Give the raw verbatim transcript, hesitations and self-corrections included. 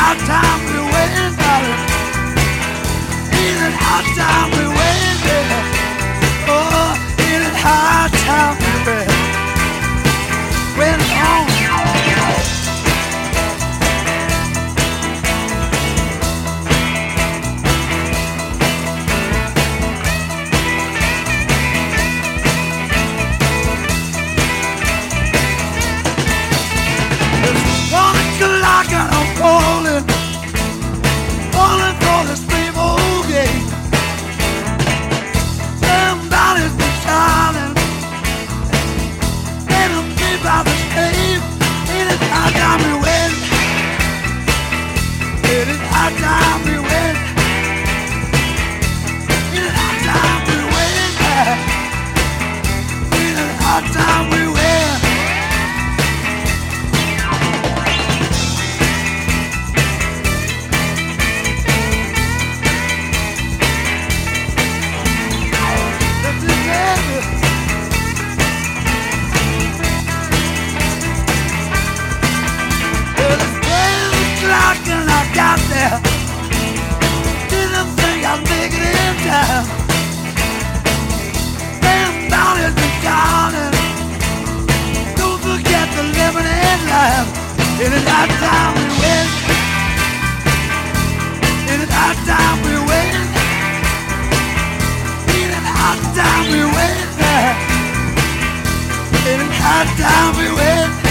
hard time we waiting, darling. Ain't it hard time we waiting, baby? Oh, ain't it hard time we waiting? Waiting on. And I'm falling, falling for this same old game. Damn dollars been shining, and I'm deep by the same. Ain't it high time we win? Ain't it high time we win? Ain't it high time we win? Ain't it high time we win? And I got there, didn't think I'd make it in time. Damn dollars been shining, don't forget the lemonade lamp. Ain't it high time we win? Ain't it high time we win? Ain't it high time we win? Ain't it high time we win?